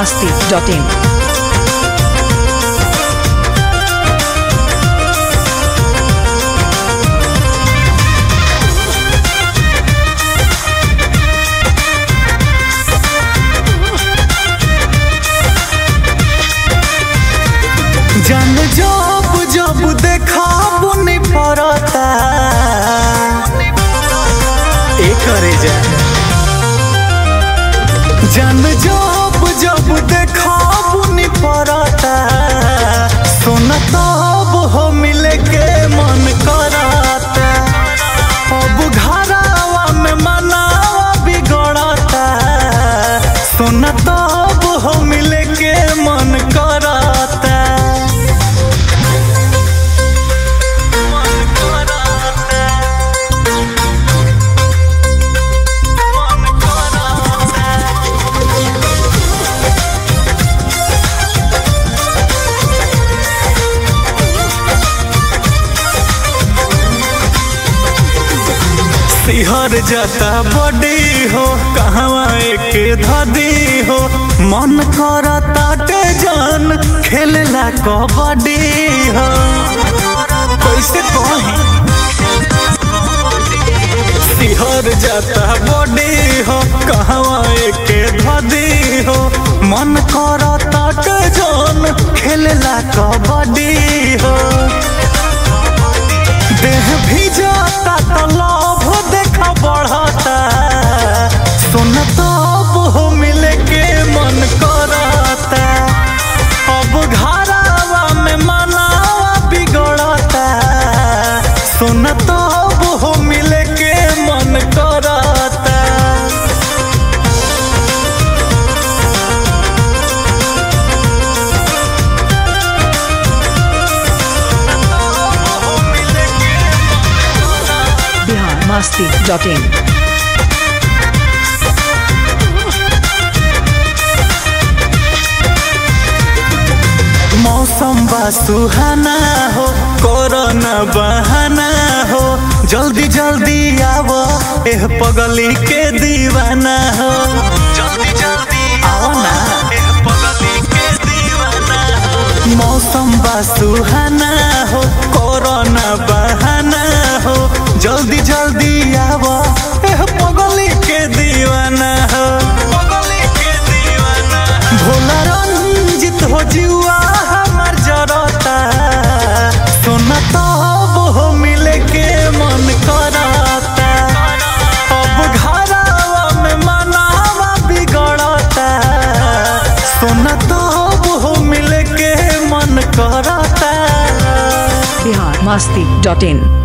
biharmasti.in जन जब जब देखा बुनी पड़ता एकरे जन जब जब देखा बुनी पड़ता सोना तब हो मिले के मन करता अब घरावा में मनावा बिगड़ता सोना तब हो मिले के मन करता सिहर जाता बड़ी हो कहवा एक धदी हो मन करता के जान खेलला कबड्डी हो कैसे कही सिहर जाता बड़ी हो कहवा एक धदी हो मन करता के जान खेलला कबड्डी हो देह भी जाता तो लोभ देखा बढ़ता सोना तब हो मिले के मन करता अब घरावा में मनावा बिगड़ता सोना तब हो मिले के मन करता biharmasti.in मौसम बा सुहाना हो कोरोना बहाना हो जल्दी जल्दी आवो एह पगली के दीवाना हो जल्दी जल्दी आओ ना एह पगली के दीवाना हो मौसम बा सुहाना हो कोरोना बहाना हो जल्दी जल्दी आवो एह पगली के दीवाना हो पगली के दीवाना भोला रंजित हो जुआ हमार जरता सोना तब हो मिले के मन करता अब घरावा में मनावा बिगड़ता सोना तब हो मिले के मन करता biharmasti.in